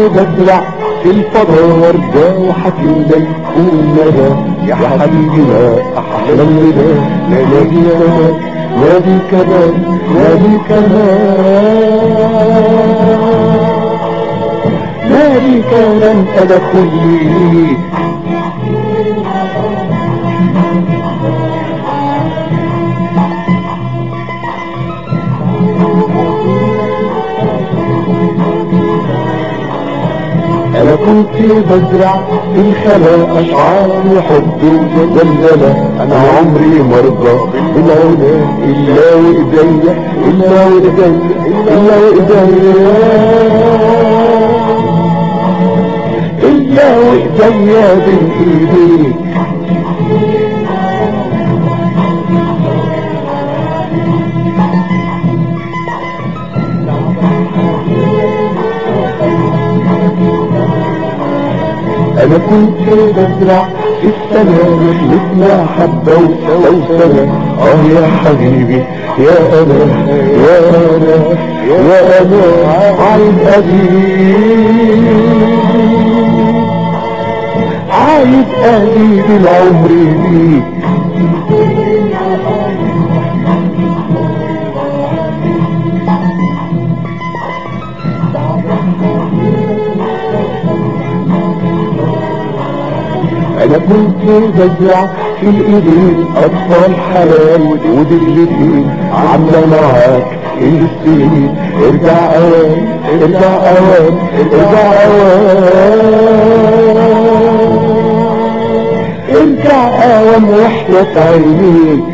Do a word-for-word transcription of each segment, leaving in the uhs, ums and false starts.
بزرع في الفضاء وارجع وحكي يكون ندى يا حبيبي ما احلم لنا نادي كمان نادي كمان نادي كمان نادي كمان انا كلي انا كنت بزرع في الخلا اشعار وحب وزلزلة انا عمري مرضى بالعلا الا وايديا الا وايديا الا وايديا الا وايديا بين ايديك انا كنت بزرع في السماء مثل حبة وسوسنة اه يا حبيبي يا انا يا انا يا انا عايز اجيب عايز اجيب العمر بيك انا كنت بزرع في الايدين اطفال حلال ودجلتين عامله معاك السنين ارجع اوان ارجع اوان ارجع اوان ارجع اوان وحدة عينيك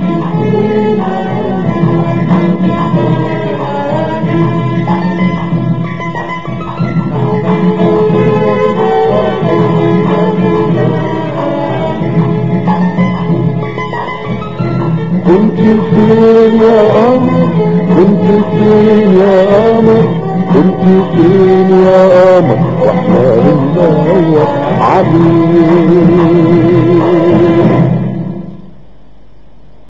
كنت فين يا قمر كنت فين يا قمر كنت فين يا قمر واحنا بندور عليك